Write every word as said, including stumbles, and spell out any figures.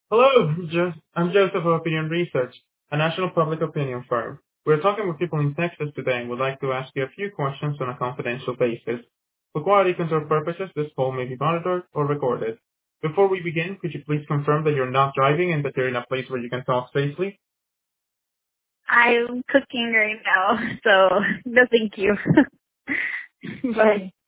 Hello, Jo- I'm Joseph of Opinion Research, a national public opinion firm. We're talking with people in Texas today and would like to ask you a few questions on a confidential basis. For quality control purposes, this call may be monitored or recorded. Before we begin, could you please confirm that you're not driving and that you're in a place where you can talk safely? I'm cooking right now, so no thank you. Bye.